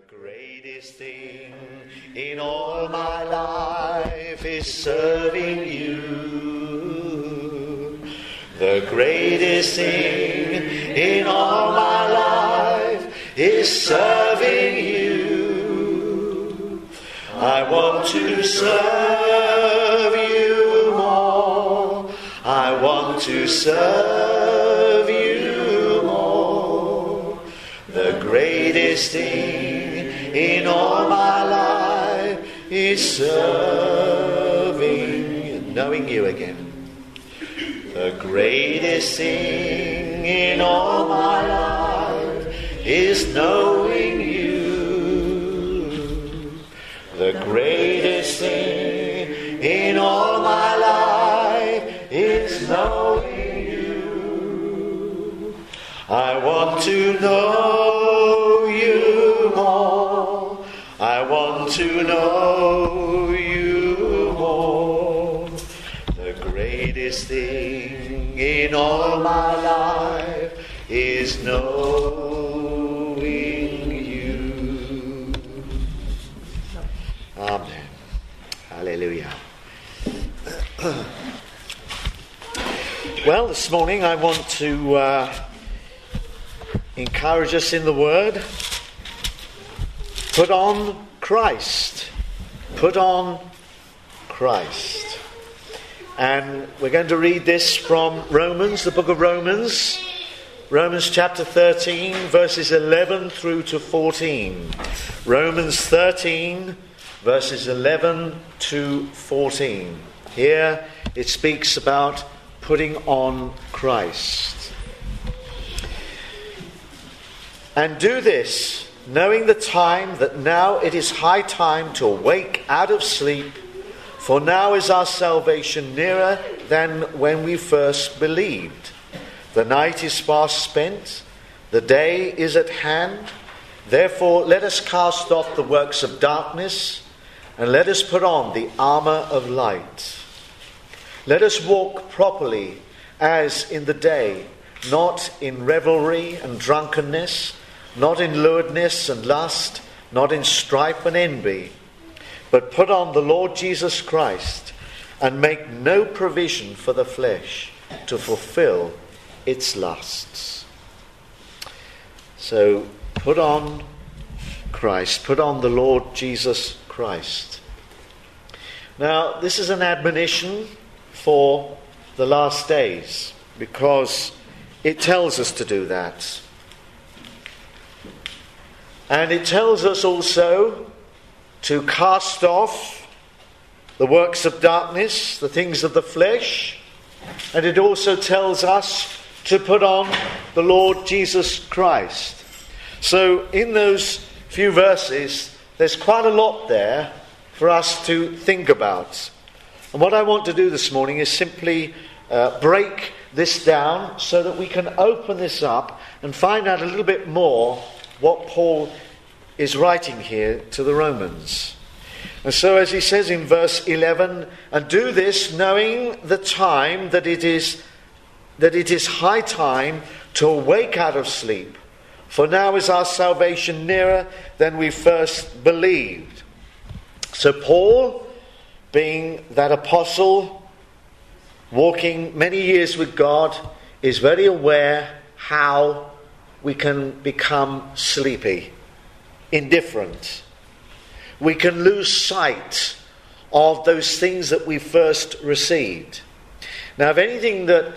greatest thing in all my life is serving you. The greatest thing in all my life is serving you. I want to serve you more. I want to serve you more. The greatest thing in all my life is serving, knowing you again. The greatest thing in all my life is knowing you. The greatest thing in all my life is knowing you. I want to know you more. I want to know you more. The greatest thing in all my life is knowing you. Amen. Hallelujah. Well, this morning I want to encourage us in the Word. Put on Christ. Put on Christ. And we're going to read this from Romans, the book of Romans. Romans chapter 13, verses 11 through to 14. Romans 13, verses 11 to 14. Here it speaks about putting on Christ. And do this, knowing the time that now it is high time to awake out of sleep, for now is our salvation nearer than when we first believed. The night is fast spent, the day is at hand. Therefore let us cast off the works of darkness, and let us put on the armour of light. Let us walk properly as in the day, not in revelry and drunkenness, not in lewdness and lust, not in strife and envy, but put on the Lord Jesus Christ, and make no provision for the flesh to fulfill its lusts. So put on Christ, put on the Lord Jesus Christ. Now, this is an admonition for the last days, because it tells us to do that. And it tells us also to cast off the works of darkness, the things of the flesh. And it also tells us to put on the Lord Jesus Christ. So in those few verses, there's quite a lot there for us to think about. And what I want to do this morning is simply break this down so that we can open this up and find out a little bit more what Paul is writing here to the Romans. And so as he says in verse 11, and do this knowing the time that it is high time to awake out of sleep, for now is our salvation nearer than we first believed. So Paul, being that apostle, walking many years with God, is very aware how we can become sleepy, indifferent. We can lose sight of those things that we first received. Now, if anything that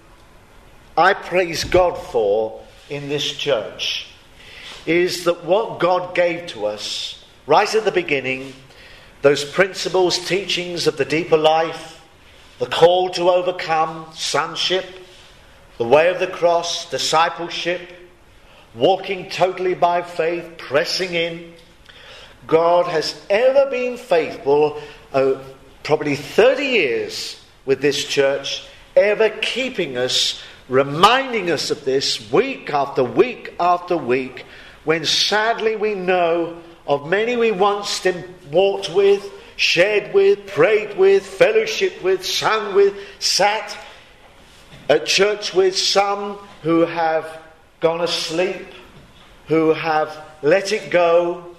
I praise God for in this church is that what God gave to us right at the beginning, those principles, teachings of the deeper life, the call to overcome, sonship, the way of the cross, discipleship, walking totally by faith, pressing in. God has ever been faithful, probably 30 years with this church, ever keeping us, reminding us of this week after week after week, when sadly we know of many we once walked with, shared with, prayed with, fellowshiped with, sung with, sat at church with, some who have gone asleep, who have let it go,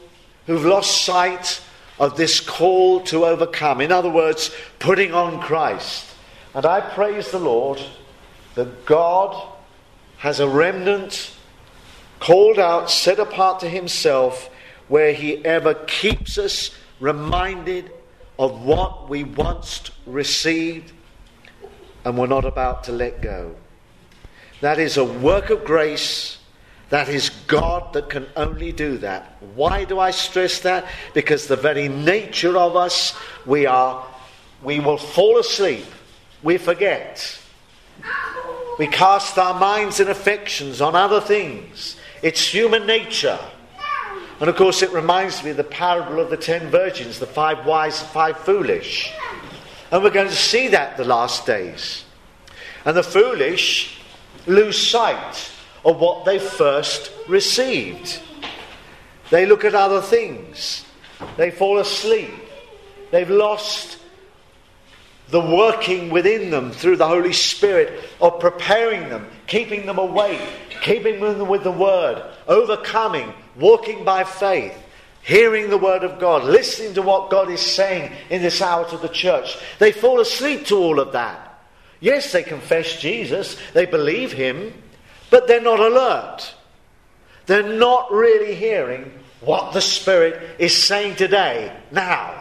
who've lost sight of this call to overcome. In other words, putting on Christ. And I praise the Lord that God has a remnant called out, set apart to himself, where he ever keeps us reminded of what we once received and we're not about to let go. That is a work of grace. That is God that can only do that. Why do I stress that? Because the very nature of us, we will fall asleep. We forget. We cast our minds and affections on other things. It's human nature. And of course it reminds me of the parable of the 10 virgins, the 5 wise and 5 foolish. And we're going to see that the last days. And the foolish lose sight of what they first received. They look at other things. They fall asleep. They've lost the working within them through the Holy Spirit of preparing them, keeping them awake, keeping them with the Word, overcoming, walking by faith, hearing the Word of God, listening to what God is saying in this hour to the church. They fall asleep to all of that. Yes, they confess Jesus, they believe him, but they're not alert. They're not really hearing what the Spirit is saying today, now.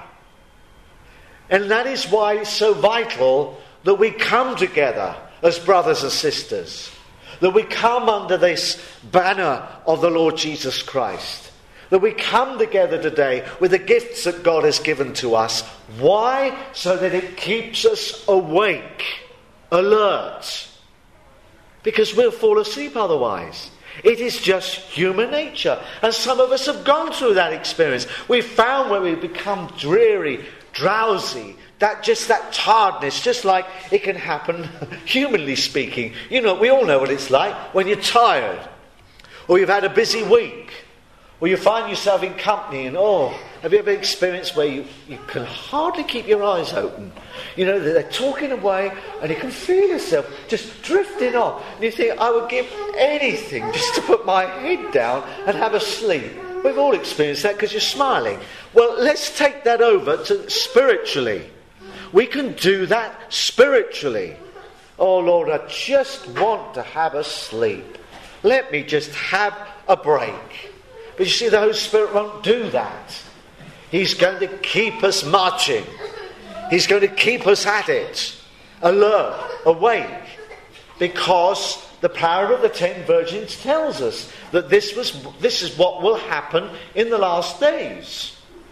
And that is why it's so vital that we come together as brothers and sisters. That we come under this banner of the Lord Jesus Christ. That we come together today with the gifts that God has given to us. Why? So that it keeps us awake, alert. Because we'll fall asleep otherwise. It is just human nature. And some of us have gone through that experience. We've found where we become dreary, drowsy, that tiredness, just like it can happen humanly speaking. You know, we all know what it's like when you're tired, or you've had a busy week, or you find yourself in company and have you ever experienced where you can hardly keep your eyes open? You know, they're talking away and you can feel yourself just drifting off. And you think, I would give anything just to put my head down and have a sleep. We've all experienced that because you're smiling. Well, let's take that over to spiritually. We can do that spiritually. Oh Lord, I just want to have a sleep. Let me just have a break. But you see, the Holy Spirit won't do that. He's going to keep us marching. He's going to keep us at it, alert, awake, because the parable of the 10 virgins tells us that this is what will happen in the last days.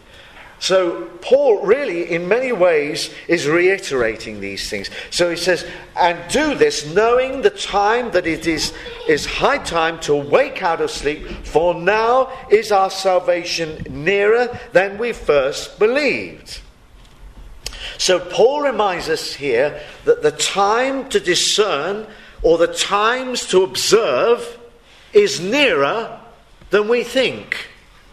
So Paul really, in many ways, is reiterating these things. So he says, and do this, knowing the time that it is high time to wake out of sleep, for now is our salvation nearer than we first believed. So Paul reminds us here that the time to discern, or the times to observe, is nearer than we think.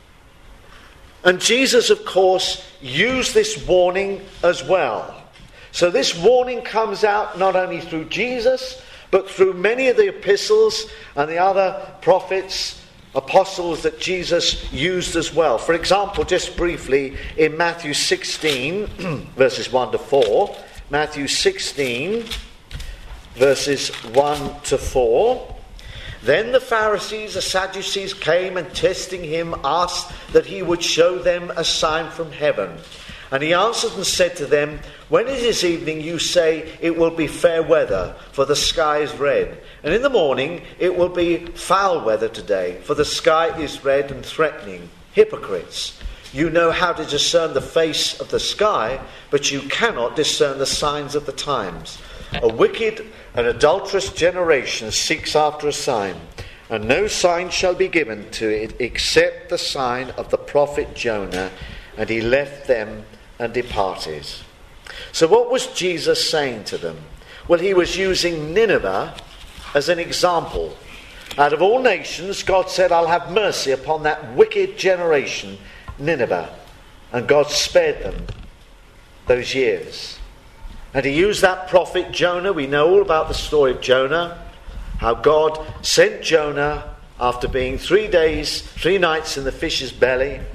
And Jesus, of course, used this warning as well. So this warning comes out not only through Jesus, but through many of the epistles and the other prophets, apostles that Jesus used as well. For example, just briefly, in Matthew 16, verses 1 to 4, Matthew 16, verses 1 to 4. Then the Pharisees, the Sadducees came and testing him asked that he would show them a sign from heaven. And he answered and said to them, when it is evening you say it will be fair weather, for the sky is red. And in the morning it will be foul weather today, for the sky is red and threatening. Hypocrites! You know how to discern the face of the sky, but you cannot discern the signs of the times. A wicked and adulterous generation seeks after a sign, and no sign shall be given to it except the sign of the prophet Jonah. And he left them and departed. So what was Jesus saying to them? Well, he was using Nineveh as an example. Out of all nations, God said, I'll have mercy upon that wicked generation, Nineveh. And God spared them those years. And he used that prophet Jonah. We know all about the story of Jonah. How God sent Jonah after being 3 days, 3 nights in the fish's belly.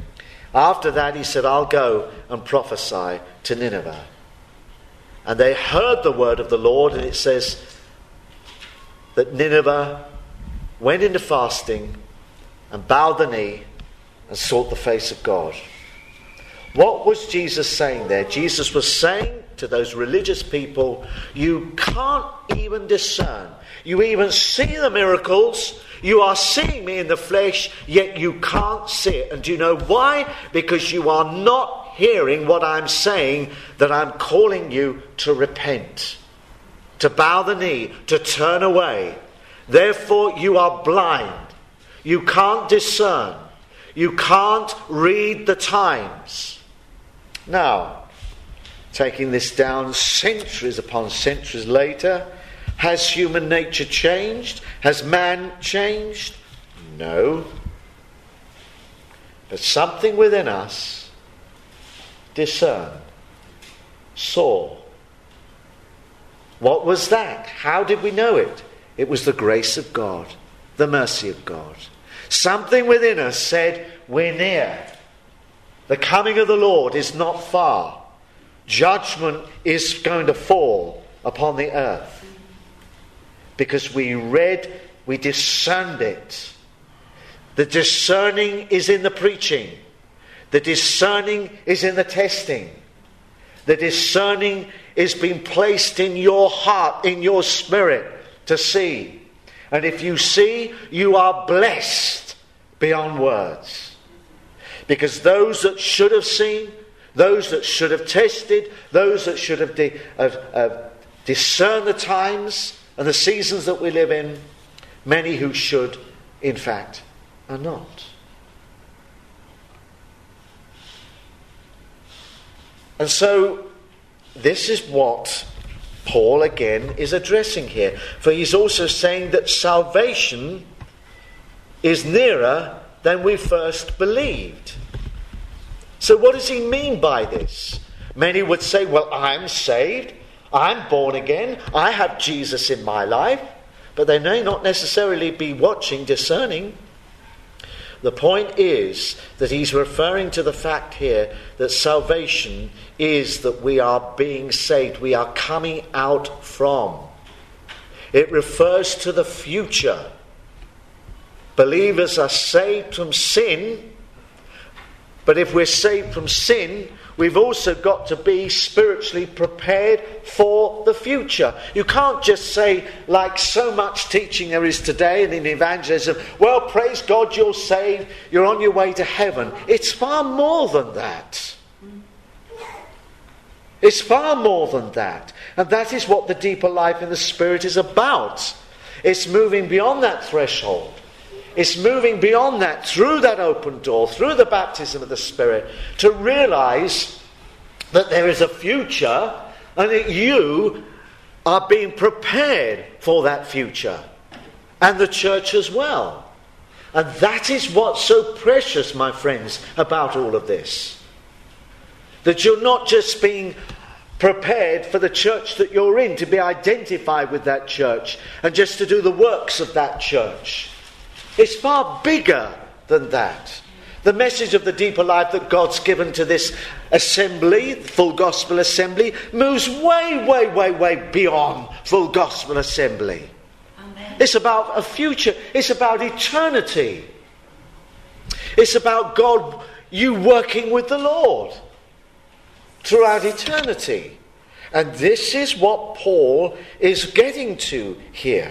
After that, he said, I'll go and prophesy to Nineveh. And they heard the word of the Lord, and it says that Nineveh went into fasting and bowed the knee and sought the face of God. What was Jesus saying there? Jesus was saying to those religious people, you can't even discern. You even see the miracles. You are seeing me in the flesh, yet you can't see it. And do you know why? Because you are not hearing what I'm saying, that I'm calling you to repent, to bow the knee, to turn away. Therefore you are blind. You can't discern. You can't read the times. Now, taking this down centuries upon centuries later, has human nature changed? Has man changed? No. But something within us discerned, saw. What was that? How did we know it? It was the grace of God, the mercy of God. Something within us said, we're near. The coming of the Lord is not far. Judgment is going to fall upon the earth. Because we discerned it. The discerning is in the preaching. The discerning is in the testing. The discerning is being placed in your heart, in your spirit, to see. And if you see, you are blessed beyond words. Because those that should have seen, those that should have tested, those that should have discerned the times and the seasons that we live in, many who should, in fact, are not. And so, this is what Paul again is addressing here. For he's also saying that salvation is nearer than we first believed. So what does he mean by this? Many would say, well, I'm saved, I'm born again, I have Jesus in my life, but they may not necessarily be watching, discerning. The point is that he's referring to the fact here that salvation is that we are being saved, we are coming out from. It refers to the future. Believers are saved from sin, but if we're saved from sin, we've also got to be spiritually prepared for the future. You can't just say, like so much teaching there is today and in evangelism, well, praise God, you're saved, you're on your way to heaven. It's far more than that. It's far more than that. And that is what the deeper life in the Spirit is about. It's moving beyond that threshold. It's moving beyond that, through that open door, through the baptism of the Spirit, to realize that there is a future and that you are being prepared for that future. And the church as well. And that is what's so precious, my friends, about all of this. That you're not just being prepared for the church that you're in, to be identified with that church and just to do the works of that church. It's far bigger than that. The message of the deeper life that God's given to this assembly, full gospel assembly, moves way, way, way, way beyond full gospel assembly. Amen. It's about a future. It's about eternity. It's about God, you working with the Lord throughout eternity. And this is what Paul is getting to here.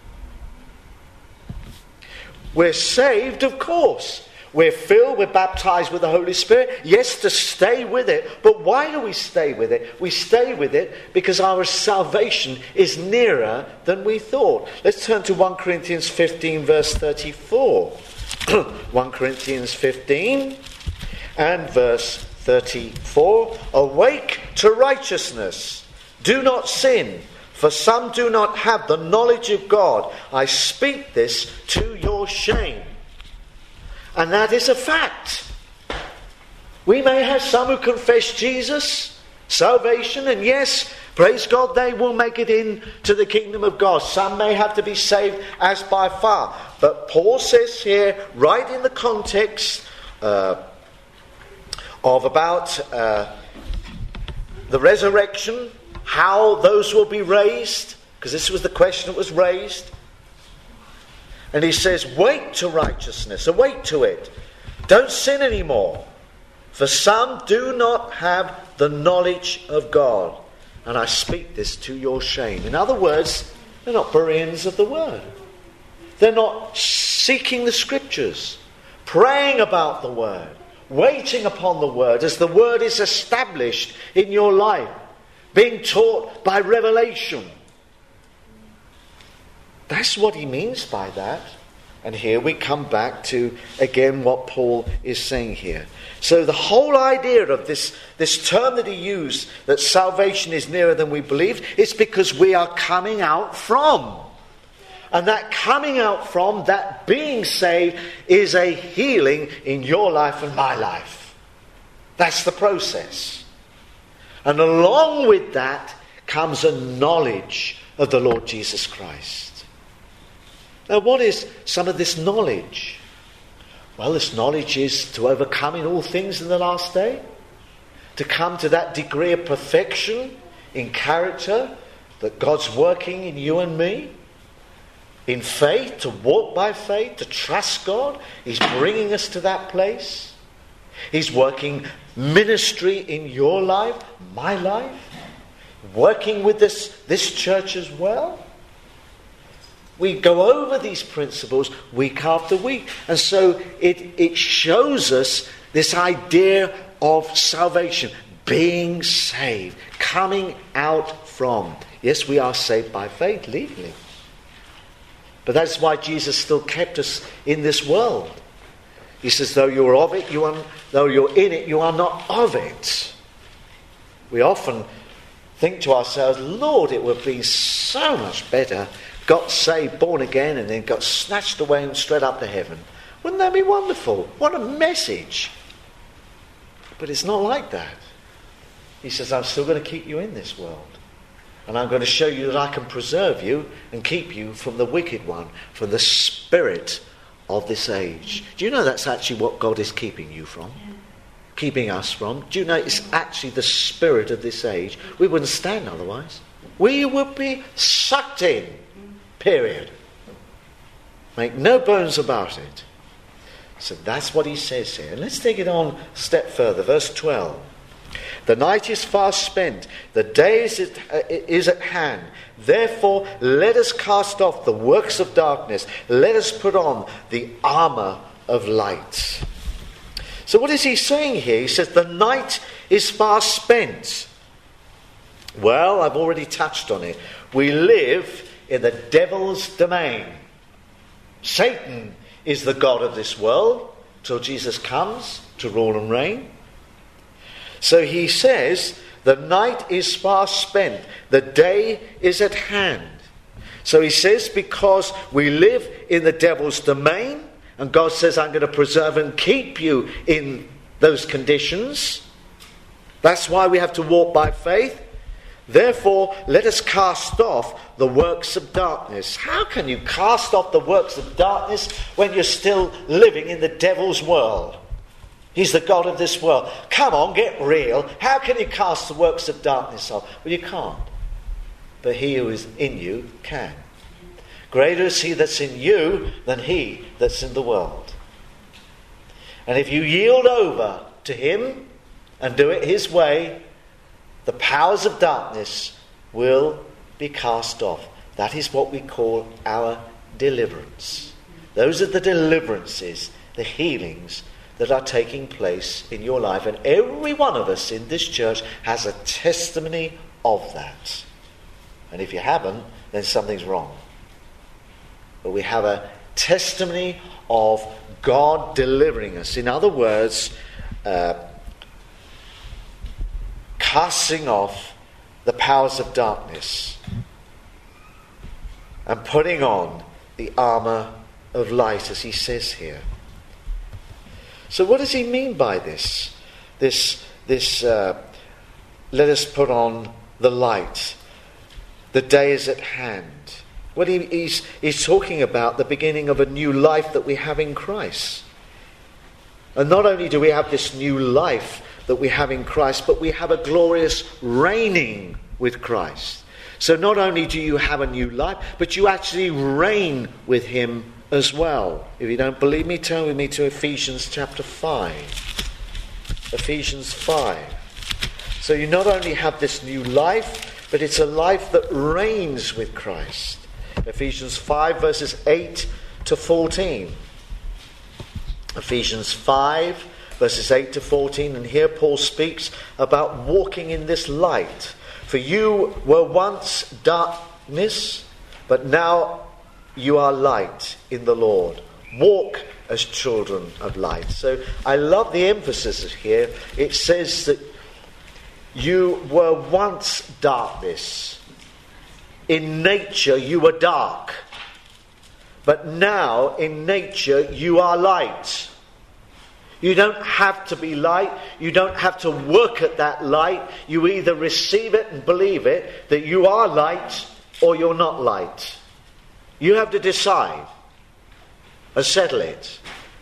We're saved, of course. We're filled, we're baptized with the Holy Spirit. Yes, to stay with it. But why do we stay with it? We stay with it because our salvation is nearer than we thought. Let's turn to 1 Corinthians 15, verse 34. 1 Corinthians 15 and verse 34. Awake to righteousness. Do not sin. For some do not have the knowledge of God. I speak this to your shame. And that is a fact. We may have some who confess Jesus, salvation, and yes, praise God, they will make it into the kingdom of God. Some may have to be saved as by far. But Paul says here, right in the context, about the resurrection, how those will be raised, because this was the question that was raised. And he says, wait to righteousness, await to it. Don't sin anymore, for some do not have the knowledge of God. And I speak this to your shame. In other words, they're not Bereans of the word. They're not seeking the scriptures, praying about the word, waiting upon the word as the word is established in your life, being taught by revelation. That's what he means by that. And here we come back to, again, what Paul is saying here. So the whole idea of this term that he used, that salvation is nearer than we believe, it's because we are coming out from. And that coming out from, that being saved, is a healing in your life and my life. That's the process. And along with that comes a knowledge of the Lord Jesus Christ. Now, what is some of this knowledge? Well, this knowledge is to overcome in all things in the last day, to come to that degree of perfection in character that God's working in you and me, in faith, to walk by faith, to trust God. He's bringing us to that place. He's working ministry in your life, my life, working with this church as well. We go over these principles week after week. And so it shows us this idea of salvation, being saved, coming out from. Yes, we are saved by faith, legally. But that's why Jesus still kept us in this world. He says, though you're of it, though you're in it, you are not of it. We often think to ourselves, Lord, it would be so much better got saved, born again, and then got snatched away and straight up to heaven. Wouldn't that be wonderful? What a message. But it's not like that. He says, I'm still going to keep you in this world. And I'm going to show you that I can preserve you and keep you from the wicked one, from the spirit of this age. Do you know that's actually what God is keeping you from? Keeping us from? Do you know it's actually the spirit of this age? We wouldn't stand otherwise. We would be sucked in. Period. Make no bones about it. So that's what he says here. And let's take it on a step further. Verse 12. The night is fast spent. The day is at hand. Therefore, let us cast off the works of darkness. Let us put on the armour of light. So what is he saying here? He says the night is fast spent. Well, I've already touched on it. We live in the devil's domain. Satan is the god of this world till Jesus comes to rule and reign. So he says the night is fast spent, the day is at hand. So he says because we live in the devil's domain, and God says I'm going to preserve and keep you in those conditions. That's why we have to walk by faith. Therefore, let us cast off the works of darkness. How can you cast off the works of darkness when you're still living in the devil's world? He's the god of this world. Come on, get real. How can you cast the works of darkness off? Well, you can't. But he who is in you can. Greater is he that's in you than he that's in the world. And if you yield over to him and do it his way, the powers of darkness will be cast off. That is what we call our deliverance. Those are the deliverances, the healings that are taking place in your life. And every one of us in this church has a testimony of that. And if you haven't, then something's wrong. But we have a testimony of God delivering us. In other words, casting off the powers of darkness and putting on the armour of light, as he says here. So what does he mean by this? Let us put on the light. The day is at hand. Well, he's talking about the beginning of a new life that we have in Christ. And not only do we have this new life that we have in Christ, but we have a glorious reigning with Christ. So not only do you have a new life, but you actually reign with him as well. If you don't believe me, turn with me to Ephesians chapter 5. Ephesians 5. So you not only have this new life, but it's a life that reigns with Christ. Ephesians 5 verses 8 to 14. Ephesians 5 verses 8 to 14. And here Paul speaks about walking in this light. For you were once darkness, but now you are light in the Lord. Walk as children of light. So I love the emphasis here. It says that you were once darkness. In nature you were dark. But now in nature you are light. You don't have to be light. You don't have to work at that light. You either receive it and believe it, that you are light, or you're not light. You have to decide and settle it.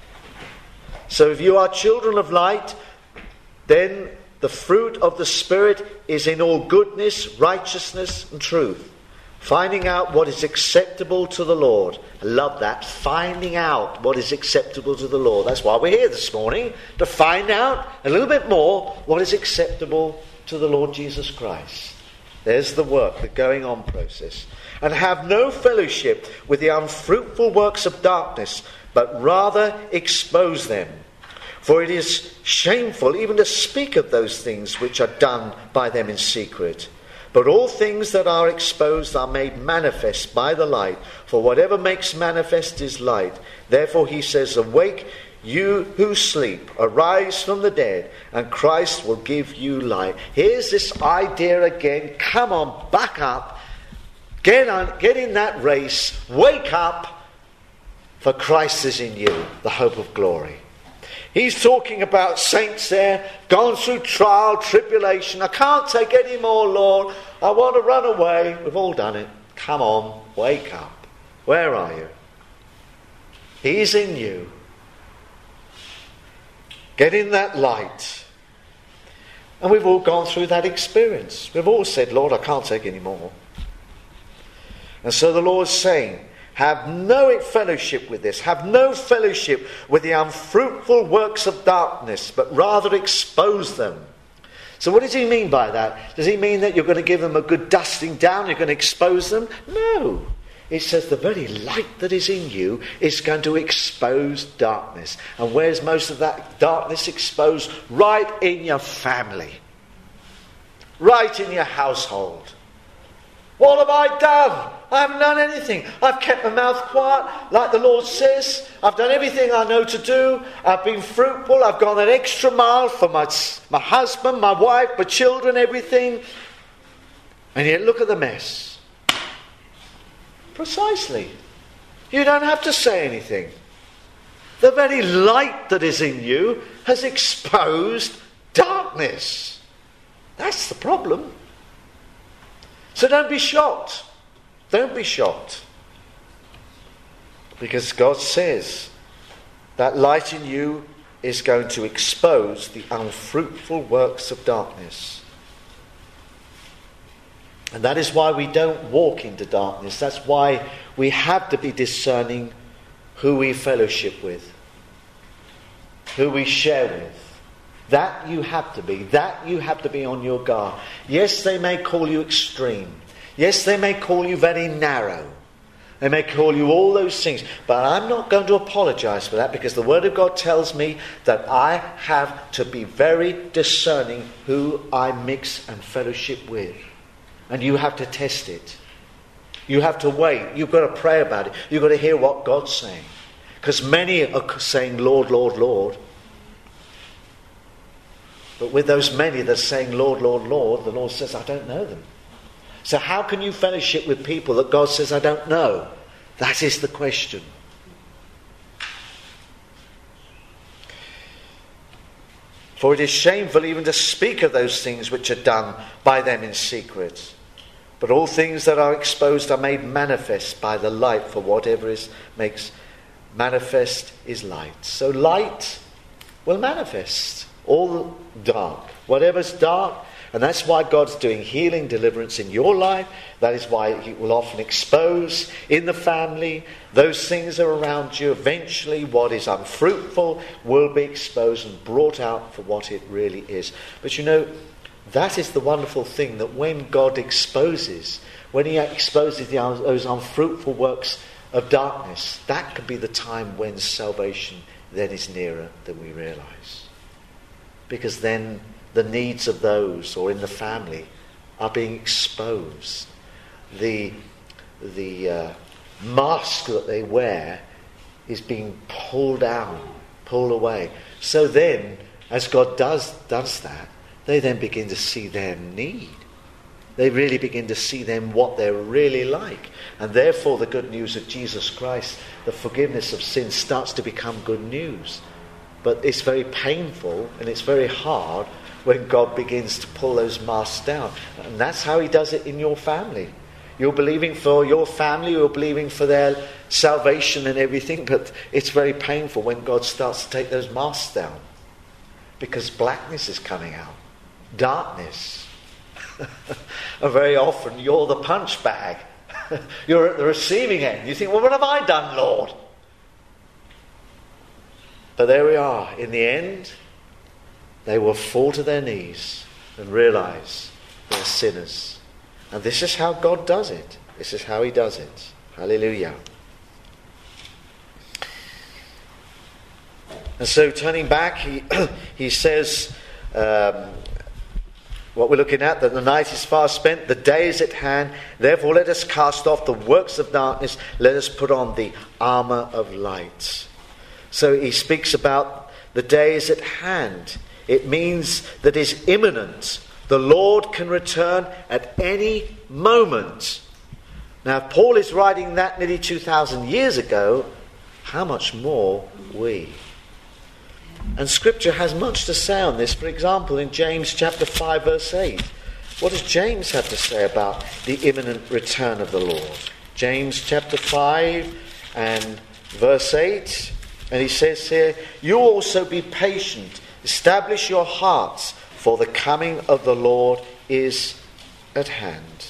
So if you are children of light, then the fruit of the Spirit is in all goodness, righteousness and truth. Finding out what is acceptable to the Lord. I love that. Finding out what is acceptable to the Lord. That's why we're here this morning. To find out a little bit more what is acceptable to the Lord Jesus Christ. There's the work, the going on process. And have no fellowship with the unfruitful works of darkness, but rather expose them. For it is shameful even to speak of those things which are done by them in secret. But all things that are exposed are made manifest by the light. For whatever makes manifest is light. Therefore he says, awake, you who sleep, arise from the dead, and Christ will give you light. Here's this idea again. Come on, back up. Get in that race. Wake up, for Christ is in you, the hope of glory. He's talking about saints there, gone through trial, tribulation. I can't take any more, Lord. I want to run away. We've all done it. Come on, wake up. Where are you? He's in you. Get in that light. And we've all gone through that experience. We've all said, Lord, I can't take any more. And so the Lord's saying, have no fellowship with this. Have no fellowship with the unfruitful works of darkness, but rather expose them. So what does he mean by that? Does he mean that you're going to give them a good dusting down? You're going to expose them? No. It says the very light that is in you is going to expose darkness. And where's most of that darkness exposed? Right in your family. Right in your household. What have I done? I haven't done anything. I've kept my mouth quiet, like the Lord says. I've done everything I know to do. I've been fruitful. I've gone an extra mile for my husband, my wife, my children, everything. And yet look at the mess. Precisely. You don't have to say anything. The very light that is in you has exposed darkness. That's the problem. So don't be shocked. Don't be shocked. Because God says that light in you is going to expose the unfruitful works of darkness. And that is why we don't walk into darkness. That's why we have to be discerning who we fellowship with, who we share with. That you have to be. That you have to be on your guard. Yes, they may call you extreme. Yes, they may call you very narrow. They may call you all those things. But I'm not going to apologize for that, because the Word of God tells me that I have to be very discerning who I mix and fellowship with. And you have to test it. You have to wait. You've got to pray about it. You've got to hear what God's saying. Because many are saying, Lord, Lord, Lord. But with those many that are saying, Lord, Lord, Lord, the Lord says, I don't know them. So how can you fellowship with people that God says, I don't know? That is the question. For it is shameful even to speak of those things which are done by them in secret. But all things that are exposed are made manifest by the light, for whatever makes manifest is light. So light will manifest. all dark. Whatever's dark, and that's why God's doing healing, deliverance in your life. That is why He will often expose in the family those things that are around you. Eventually, what is unfruitful will be exposed and brought out for what it really is. But you know, that is the wonderful thing, that when God exposes, when He exposes those unfruitful works of darkness, that can be the time when salvation then is nearer than we realise. Because then the needs of those, or in the family, are being exposed. The mask that they wear is being pulled down, pulled away. So then, as God does that, they then begin to see their need. They really begin to see them what they're really like. And therefore the good news of Jesus Christ, the forgiveness of sin, starts to become good news. But it's very painful and it's very hard when God begins to pull those masks down. And that's how He does it in your family. You're believing for your family, you're believing for their salvation and everything, but it's very painful when God starts to take those masks down. Because blackness is coming out. Darkness. And very often you're the punch bag. You're at the receiving end. You think, well, what have I done, Lord? But there we are. In the end, they will fall to their knees and realise they're sinners. And this is how God does it. This is how He does it. Hallelujah. And so turning back, he says, what we're looking at, that the night is far spent, the day is at hand. Therefore let us cast off the works of darkness. Let us put on the armour of light. So he speaks about the day is at hand. It means that it's imminent. The Lord can return at any moment. Now, if Paul is writing that nearly 2,000 years ago, how much more we? And Scripture has much to say on this. For example, in James chapter 5 verse 8. What does James have to say about the imminent return of the Lord? James chapter 5 and verse 8. And he says here, you also be patient. Establish your hearts, for the coming of the Lord is at hand.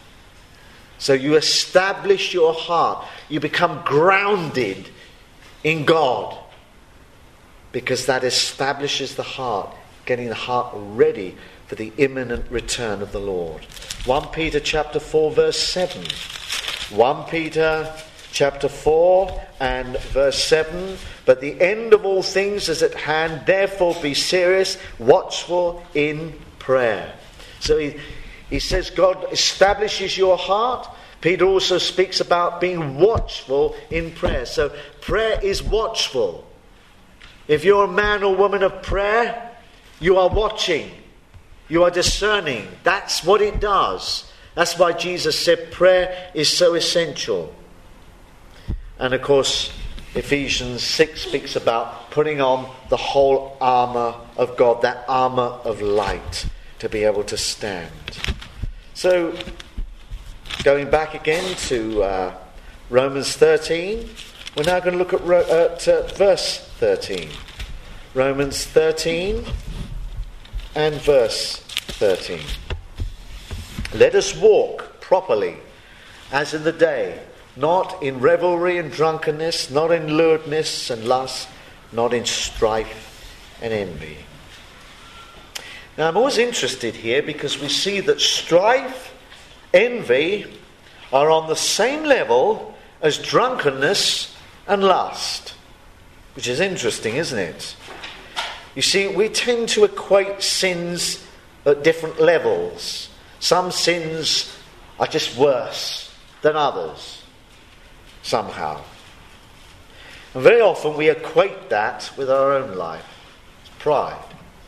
So you establish your heart. You become grounded in God. Because that establishes the heart, getting the heart ready for the imminent return of the Lord. 1 Peter chapter 4 verse 7. 1 Peter chapter 4 and verse 7. But the end of all things is at hand, therefore be serious, watchful in prayer. So he says God establishes your heart. Peter also speaks about being watchful in prayer. So prayer is watchful. If you're a man or woman of prayer, you are watching. You are discerning. That's what it does. That's why Jesus said prayer is so essential. And of course, Ephesians 6 speaks about putting on the whole armour of God, that armour of light, to be able to stand. So, going back again to Romans 13, we're now going to look at verse 13. Romans 13 and verse 13. Let us walk properly as in the day, not in revelry and drunkenness, not in lewdness and lust, not in strife and envy. Now I'm always interested here because we see that strife, envy are on the same level as drunkenness and lust. Which is interesting, isn't it? You see, we tend to equate sins at different levels. Some sins are just worse than others, somehow. And very often we equate that with our own life. It's pride.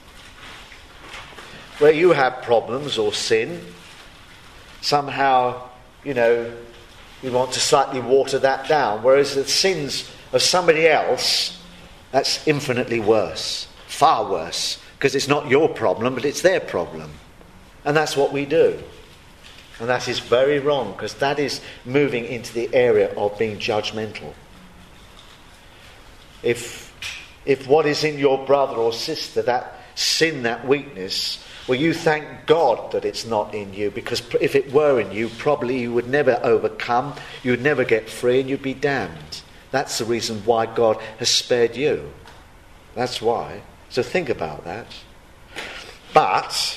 Where you have problems or sin, somehow, you want to slightly water that down. Whereas the sins of somebody else, that's infinitely worse. Far worse. Because it's not your problem, but it's their problem. And that's what we do. And that is very wrong, because that is moving into the area of being judgmental. If what is in your brother or sister, that sin, that weakness, well, you thank God that it's not in you, because if it were in you, probably you would never overcome, you would never get free, and you'd be damned. That's the reason why God has spared you. That's why. So think about that. But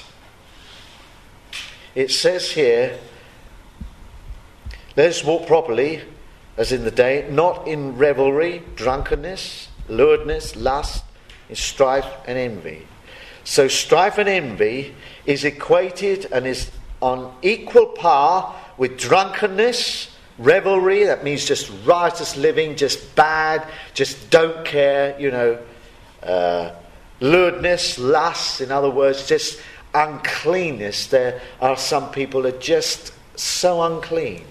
it says here, let us walk properly, as in the day, not in revelry, drunkenness, lewdness, lust, in strife and envy. So strife and envy is equated and is on equal par with drunkenness, revelry, that means just riotous living, just bad, just don't care, lewdness, lust, in other words, just uncleanness. There are some people that are just so unclean.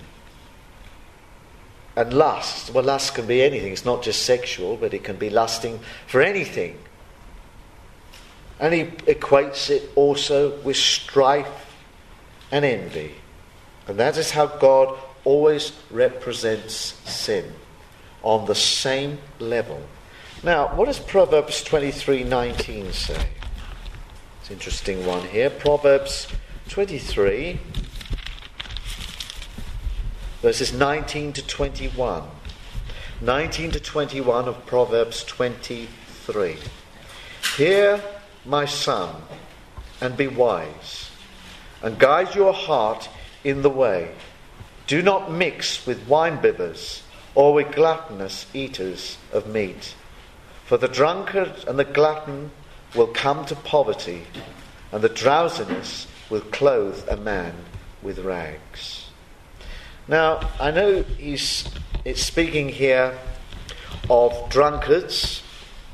And lust, well, lust can be anything. It's not just sexual, but it can be lusting for anything. And he equates it also with strife and envy. And that is how God always represents sin, on the same level. Now, what does Proverbs 23:19 say? It's an interesting one here. Proverbs 23, verses 19 to 21. 19 to 21 of Proverbs 23. Hear, my son, and be wise, and guide your heart in the way. Do not mix with wine-bibbers or with gluttonous eaters of meat. For the drunkard and the glutton will come to poverty, and the drowsiness will clothe a man with rags. Now, I know it's speaking here of drunkards,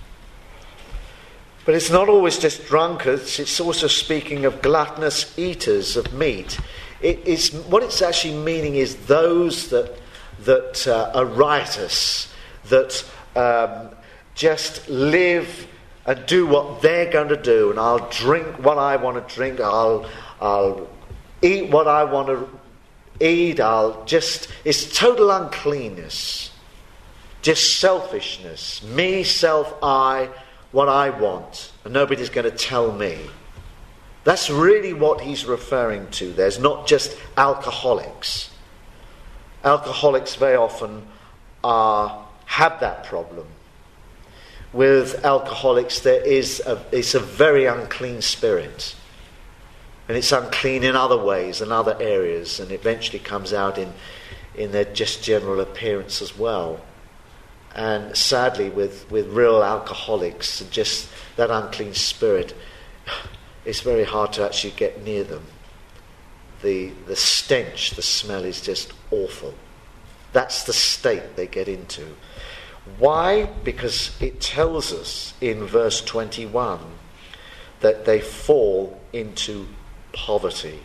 but it's not always just drunkards. It's also speaking of gluttonous eaters of meat. What it's actually meaning is those that are riotous, that just live and do what they're going to do. And I'll drink what I want to drink. I'll eat what I want to eat. It's total uncleanness. Just selfishness. Me, self, I, what I want. And nobody's going to tell me. That's really what he's referring to. There's not just alcoholics. Alcoholics very often have that problem. With alcoholics, it's a very unclean spirit. And it's unclean in other ways and other areas, and eventually comes out in their just general appearance as well. And sadly, with real alcoholics, just that unclean spirit, it's very hard to actually get near them. The stench, the smell is just awful. That's the state they get into. Why? Because it tells us in verse 21 that they fall into poverty.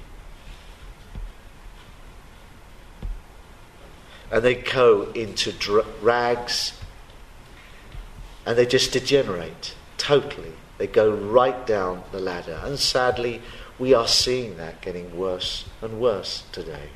And they go into rags, and they just degenerate totally. They go right down the ladder. And sadly, we are seeing that getting worse and worse today.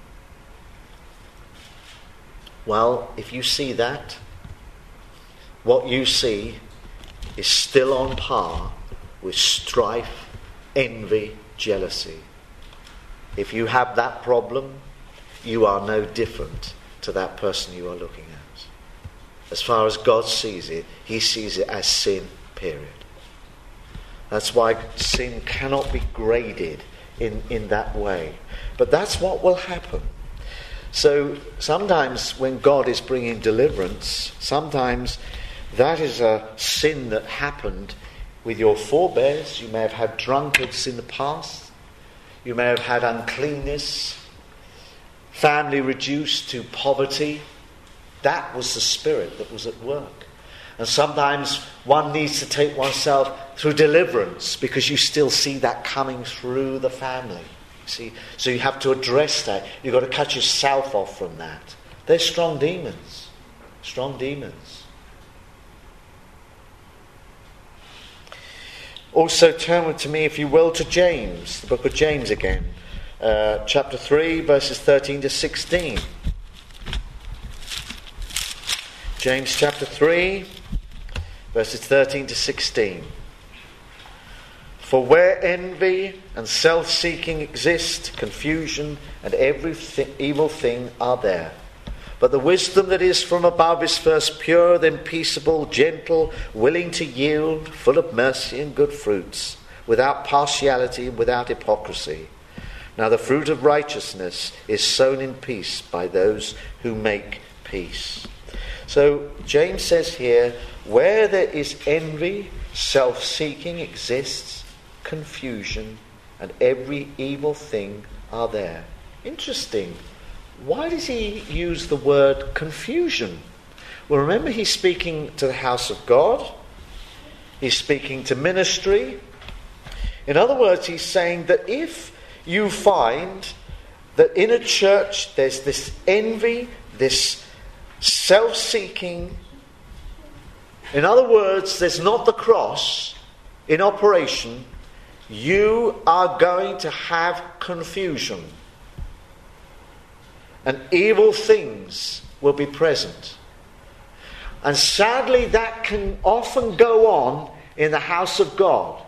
Well, if you see that, what you see is still on par with strife, envy, jealousy. If you have that problem, you are no different to that person you are looking at. As far as God sees it, he sees it as sin, period. That's why sin cannot be graded in that way. But that's what will happen. So sometimes when God is bringing deliverance, sometimes that is a sin that happened with your forebears. You may have had drunkards in the past. You may have had uncleanness, family reduced to poverty. That was the spirit that was at work. And sometimes one needs to take oneself through deliverance because you still see that coming through the family. See, so you have to address that. You've got to cut yourself off from that. They're strong demons. Strong demons. Also turn with me, if you will, to James, the book of James again. Chapter 3, verses 13 to 16. James chapter 3, verses 13 to 16. For where envy and self-seeking exist, confusion and every evil thing are there. But the wisdom that is from above is first pure, then peaceable, gentle, willing to yield, full of mercy and good fruits, without partiality and without hypocrisy. Now the fruit of righteousness is sown in peace by those who make peace. So James says here, where there is envy, self-seeking exists, confusion and every evil thing are there. Interesting. Why does he use the word confusion? Well, remember, he's speaking to the house of God. He's speaking to ministry. In other words, he's saying that if you find that in a church there's this envy, this self-seeking, in other words, there's not the cross in operation, you are going to have confusion. And evil things will be present. And sadly, that can often go on in the house of God.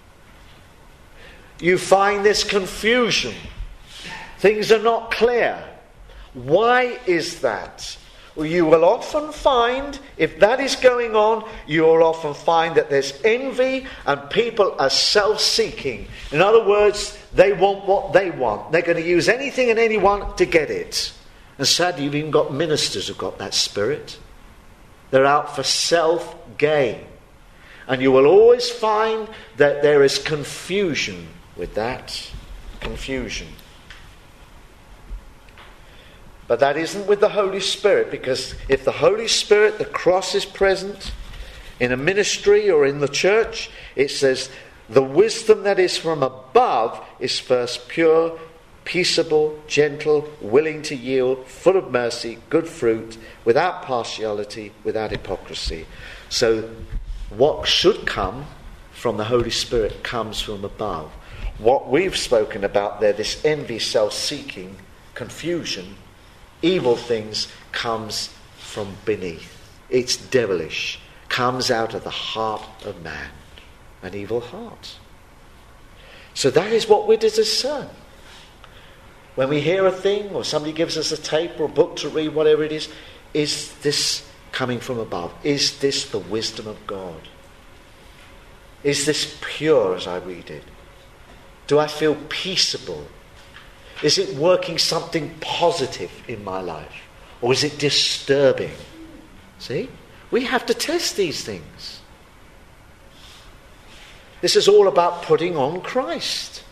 You find this confusion. Things are not clear. Why is that? Well, you will often find, if that is going on, you will often find that there's envy and people are self-seeking. In other words, they want what they want. They're going to use anything and anyone to get it. And sadly, you've even got ministers who've got that spirit. They're out for self-gain. And you will always find that there is confusion with that. Confusion. But that isn't with the Holy Spirit, because if the Holy Spirit, the cross, is present in a ministry or in the church, it says the wisdom that is from above is first pure, peaceable, gentle, willing to yield, full of mercy, good fruit, without partiality, without hypocrisy. So what should come from the Holy Spirit comes from above. What we've spoken about there, this envy, self-seeking, confusion, evil things, comes from beneath. It's devilish. Comes out of the heart of man. An evil heart. So that is what we're to discern. When we hear a thing, or somebody gives us a tape or a book to read, whatever it is this coming from above? Is this the wisdom of God? Is this pure as I read it? Do I feel peaceable? Is it working something positive in my life? Or is it disturbing? See? We have to test these things. This is all about putting on Christ.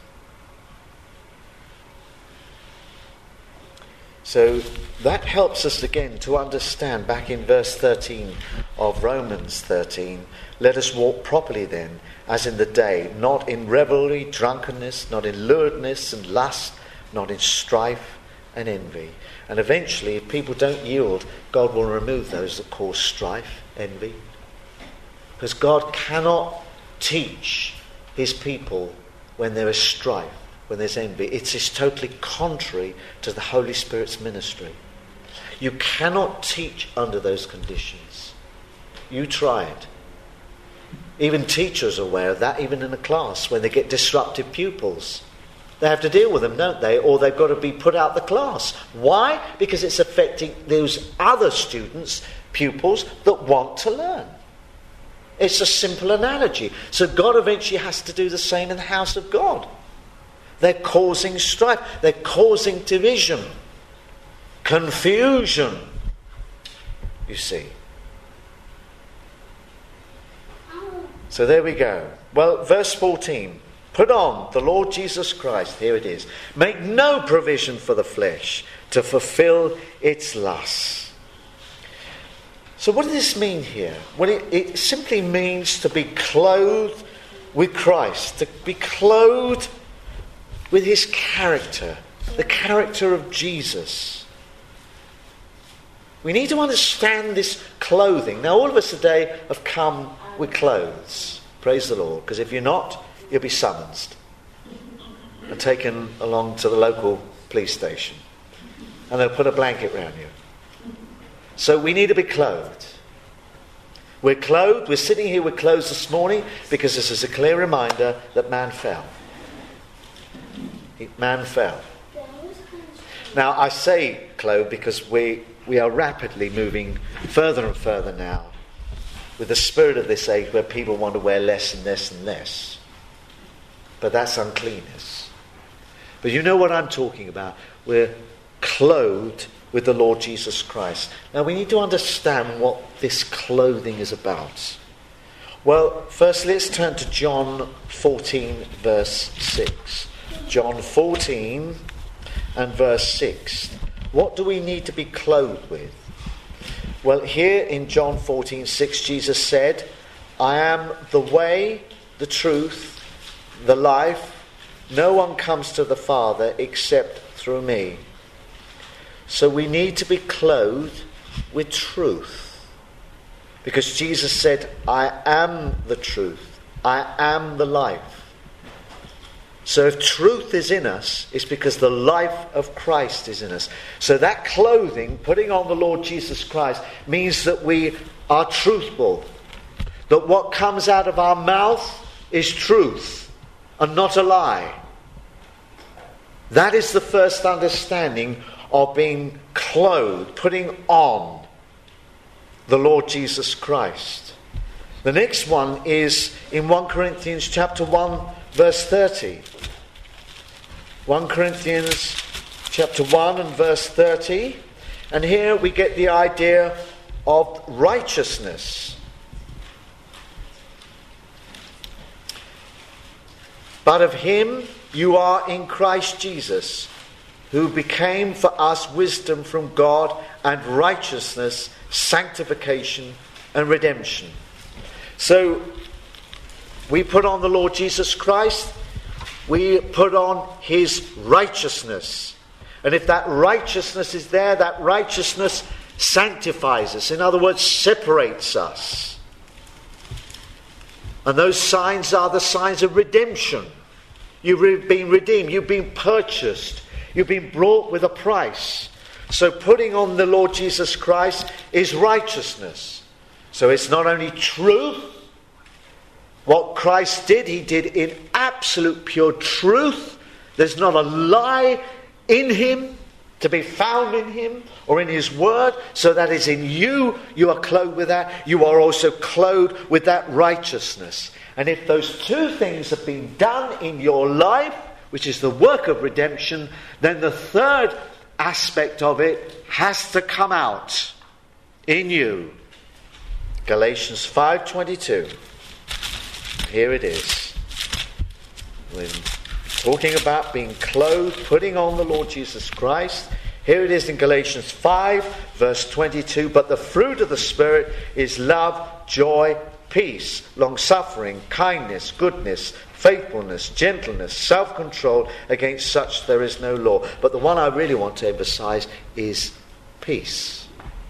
So that helps us again to understand, back in verse 13 of Romans 13, let us walk properly then, as in the day, not in revelry, drunkenness, not in lewdness and lust, not in strife and envy. And eventually, if people don't yield, God will remove those that cause strife, envy. Because God cannot teach his people when there is strife, when there's envy. It is totally contrary to the Holy Spirit's ministry. You cannot teach under those conditions. You try it. Even teachers are aware of that, even in a class, when they get disruptive pupils. They have to deal with them, don't they? Or they've got to be put out the class. Why? Because it's affecting those other students, pupils, that want to learn. It's a simple analogy. So God eventually has to do the same in the house of God. They're causing strife. They're causing division. Confusion. You see. So there we go. Well, verse 14. Put on the Lord Jesus Christ. Here it is. Make no provision for the flesh to fulfill its lusts. So what does this mean here? Well, it simply means to be clothed with Christ. To be clothed with his character. The character of Jesus. We need to understand this clothing. Now, all of us today have come with clothes. Praise the Lord. Because if you're not, you'll be summoned and taken along to the local police station. And they'll put a blanket around you. So we need to be clothed. We're clothed, we're sitting here with clothes this morning because this is a clear reminder that man fell. Man fell. Now, I say clothed because we are rapidly moving further and further now with the spirit of this age where people want to wear less and less and less. But that's uncleanness. But you know what I'm talking about. We're clothed with the Lord Jesus Christ. Now we need to understand what this clothing is about. Well, first let's turn to John 14 verse 6. John 14 and verse 6. What do we need to be clothed with? Well, here in John 14:6, Jesus said, I am the way, the truth, the life. No one comes to the Father except through me. So we need to be clothed with truth. Because Jesus said, I am the truth. I am the life. So if truth is in us, it's because the life of Christ is in us. So that clothing, putting on the Lord Jesus Christ, means that we are truthful. That what comes out of our mouth is truth and not a lie. That is the first understanding of being clothed, putting on the Lord Jesus Christ. The next one is in 1 Corinthians chapter 1 verse 30. 1 Corinthians chapter 1 and verse 30. And here we get the idea of righteousness. But of him you are in Christ Jesus, who became for us wisdom from God and righteousness, sanctification and redemption. So we put on the Lord Jesus Christ, we put on his righteousness. And if that righteousness is there, that righteousness sanctifies us. In other words, separates us. And those signs are the signs of redemption. You've been redeemed, you've been purchased, you've been brought with a price. So putting on the Lord Jesus Christ is righteousness. So it's not only truth. What Christ did, he did in absolute pure truth. There's not a lie in him to be found in him or in his word. So that is in you. You are clothed with that. You are also clothed with that righteousness. And if those two things have been done in your life, which is the work of redemption, then the third aspect of it has to come out in you. Galatians 5:22. Here it is. When talking about being clothed, putting on the Lord Jesus Christ, here it is in Galatians 5 verse 22. But the fruit of the Spirit is love, joy, peace, long-suffering, kindness, goodness, faithfulness, gentleness, self-control. Against such there is no law. But the one I really want to emphasize is peace.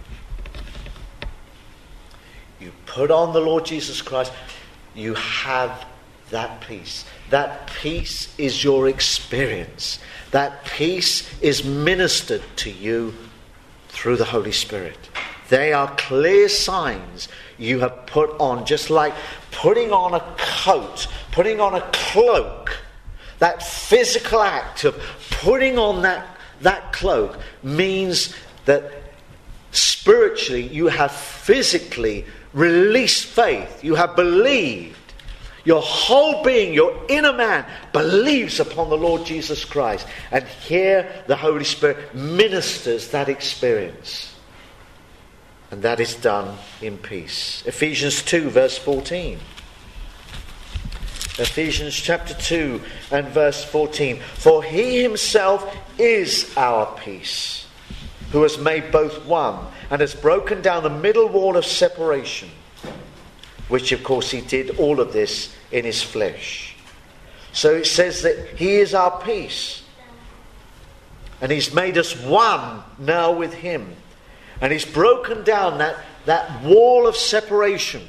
You put on the Lord Jesus Christ, you have that peace. That peace is your experience. That peace is ministered to you through the Holy Spirit. They are clear signs you have put on, just like putting on a coat, putting on a cloak. That physical act of putting on that cloak means that spiritually you have physically released faith. You have believed. Your whole being, your inner man, believes upon the Lord Jesus Christ. And here the Holy Spirit ministers that experience. And that is done in peace. Ephesians 2 verse 14. Ephesians chapter 2 and verse 14. For he himself is our peace, who has made both one, and has broken down the middle wall of separation, which of course he did all of this in his flesh. So it says that he is our peace, and he's made us one now with him, and he's broken down that wall of separation.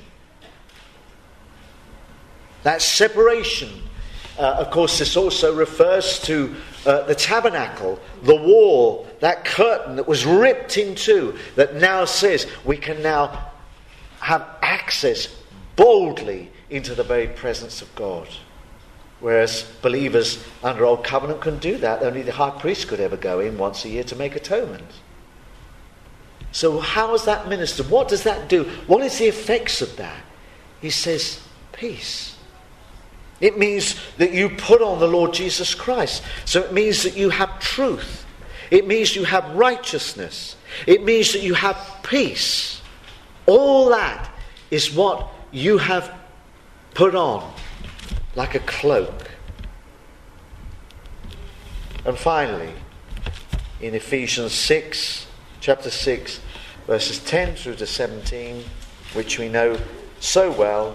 That separation, of course, this also refers to the tabernacle, the wall, that curtain that was ripped in two, that now says we can now have access boldly into the very presence of God. Whereas believers under Old Covenant couldn't do that. Only the high priest could ever go in once a year to make atonement. So how is that ministered? What does that do? What is the effects of that? He says, peace. It means that you put on the Lord Jesus Christ. So it means that you have truth. It means you have righteousness. It means that you have peace. All that is what you have put on like a cloak. And finally, in Ephesians 6, chapter 6, verses 10 through to 17, which we know so well.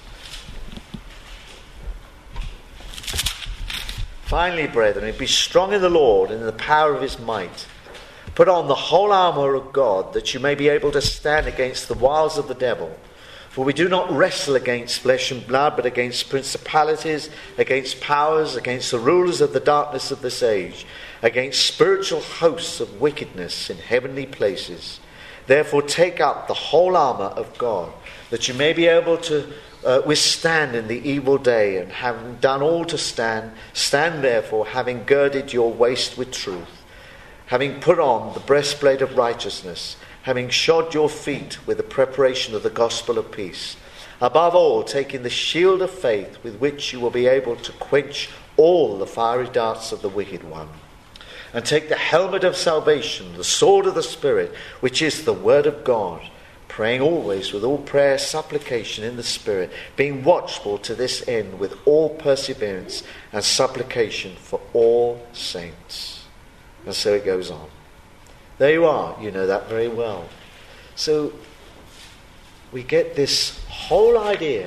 Finally, brethren, be strong in the Lord and in the power of his might. Put on the whole armour of God, that you may be able to stand against the wiles of the devil. For we do not wrestle against flesh and blood, but against principalities, against powers, against the rulers of the darkness of this age, against spiritual hosts of wickedness in heavenly places. Therefore take up the whole armour of God, that you may be able to withstand in the evil day, and having done all to stand, stand therefore, having girded your waist with truth, having put on the breastplate of righteousness, having shod your feet with the preparation of the gospel of peace. Above all, taking the shield of faith, with which you will be able to quench all the fiery darts of the wicked one. And take the helmet of salvation, the sword of the Spirit, which is the word of God, praying always with all prayer, supplication in the Spirit, being watchful to this end with all perseverance and supplication for all saints. And so it goes on. There you are, you know that very well. So we get this whole idea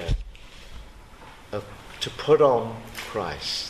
of to put on Christ.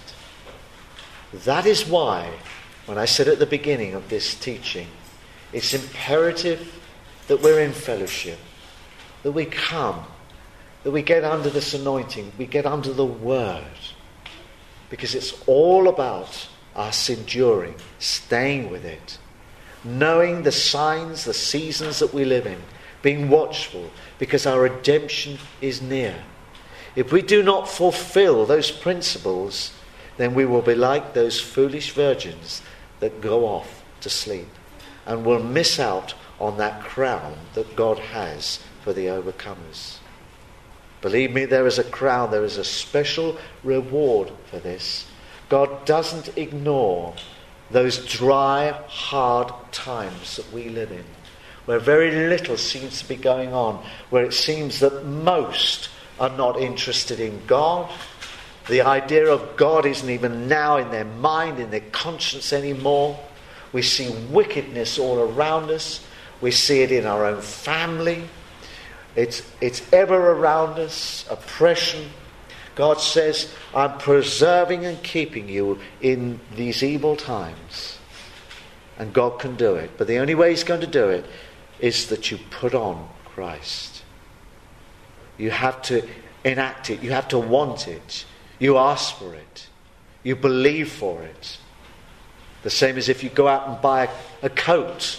That is why, when I said at the beginning of this teaching, it's imperative that we're in fellowship, that we come, that we get under this anointing, we get under the Word, because it's all about us enduring, staying with it, knowing the signs, the seasons that we live in, being watchful, because our redemption is near. If we do not fulfill those principles, then we will be like those foolish virgins that go off to sleep, and will miss out on that crown that God has for the overcomers. Believe me, there is a crown, there is a special reward for this. God doesn't ignore those dry, hard times that we live in, where very little seems to be going on, where it seems that most are not interested in God. The idea of God isn't even now in their mind, in their conscience anymore. We see wickedness all around us. We see it in our own family. It's ever around us, oppression. God says, I'm preserving and keeping you in these evil times. And God can do it. But the only way he's going to do it is that you put on Christ. You have to enact it. You have to want it. You ask for it. You believe for it. The same as if you go out and buy a coat.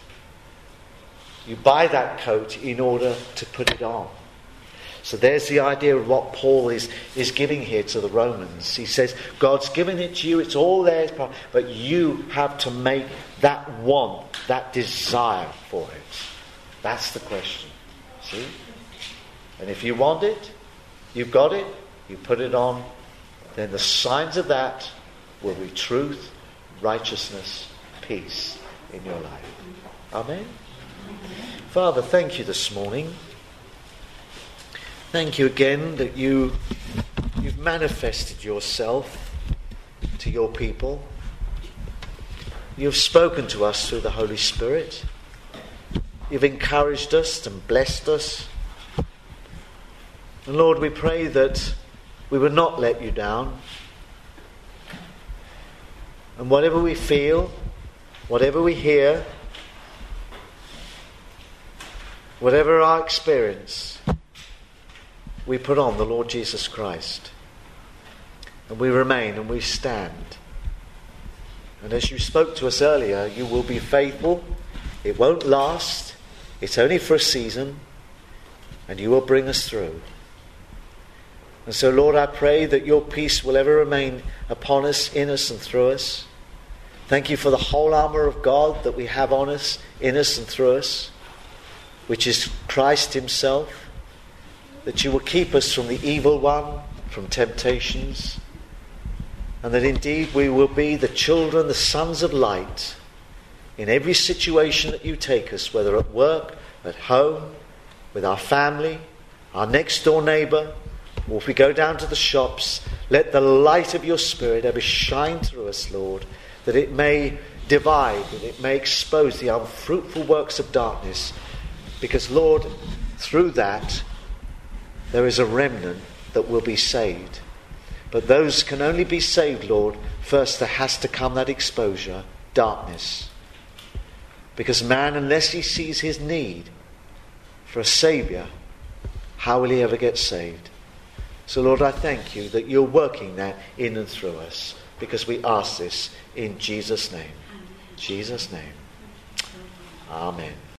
You buy that coat in order to put it on. So there's the idea of what Paul is giving here to the Romans. He says, God's given it to you, it's all there, but you have to make that want, that desire for it. That's the question. See? And if you want it, you've got it, you put it on, then the signs of that will be truth, righteousness, peace in your life. Amen? Father, thank you this morning. Thank you again that you've manifested yourself to your people. You've spoken to us through the Holy Spirit. You've encouraged us and blessed us. And Lord, we pray that we will not let you down. And whatever we feel, whatever we hear, whatever our experience, we put on the Lord Jesus Christ. And we remain and we stand. And as you spoke to us earlier, you will be faithful. It won't last. It's only for a season. and you will bring us through. And so, Lord, I pray that your peace will ever remain upon us, in us, and through us. Thank you for the whole armour of God that we have on us, in us, and through us, which is Christ himself, that you will keep us from the evil one, from temptations, and that indeed we will be the children, the sons of light, in every situation that you take us, whether at work, at home, with our family, our next door neighbour, or if we go down to the shops. Let the light of your Spirit ever shine through us, Lord, that it may divide, that it may expose the unfruitful works of darkness. Because, Lord, through that, there is a remnant that will be saved. But those can only be saved, Lord, first there has to come that exposure, darkness. Because man, unless he sees his need for a Saviour, how will he ever get saved? So, Lord, I thank you that you're working that in and through us, because we ask this in Jesus' name. Jesus' name. Amen.